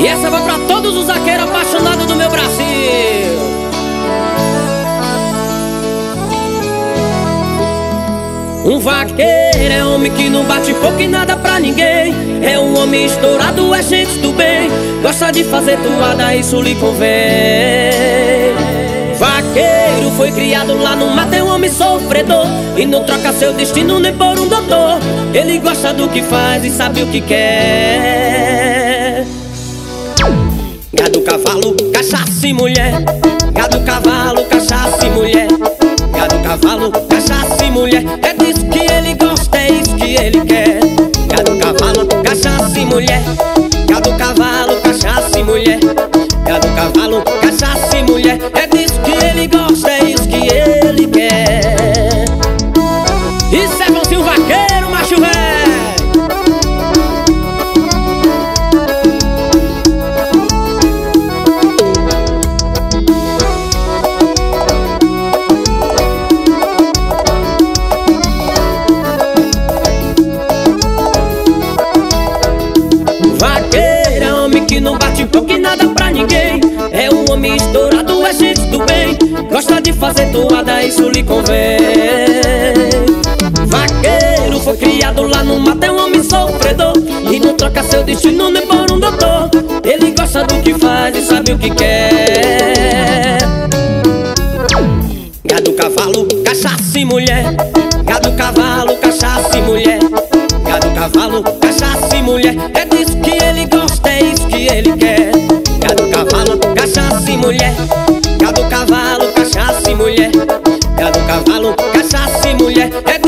E essa vai pra todos os zaqueiros apaixonados do meu Brasil. Um vaqueiro é homem que não bate pouco e nada pra ninguém. É um homem estourado, é gente do bem. Gosta de fazer toada, isso lhe convém. Vaqueiro foi criado lá no mato, é um homem sofredor e não troca seu destino nem por um doutor. Ele gosta do que faz e sabe o que quer. Gado, cavalo, cachaça e mulher. Gado, cavalo, cachaça e mulher. Gado, cavalo, cachaça e mulher. É disso que ele gosta, é isso que ele quer. Gado, cavalo, cachaça e mulher. Gado, cavalo, cachaça e mulher. Gado, cavalo, cachaça e mulher. É disso que ele gosta, é isso que ele quer. Isso é Valzinho Vaqueiro, macho velho. Vaqueiro é homem que não bate pouco e nada pra ninguém. É um homem estourado, é gente do bem. Gosta de fazer toada, isso lhe convém. Vaqueiro foi criado lá no mato, é um homem sofredor e não troca seu destino nem por um doutor. Ele gosta do que faz e sabe o que quer. Gado, cavalo, cachaça e mulher. Gado, cavalo, cachaça e mulher. Gado, cavalo, cachaça e mulher. É disso que ele gosta, é isso que ele quer. Gado, cavalo, cachaça e mulher. Gado, cavalo, cachaça e mulher. Gado, cavalo, cachaça e mulher. É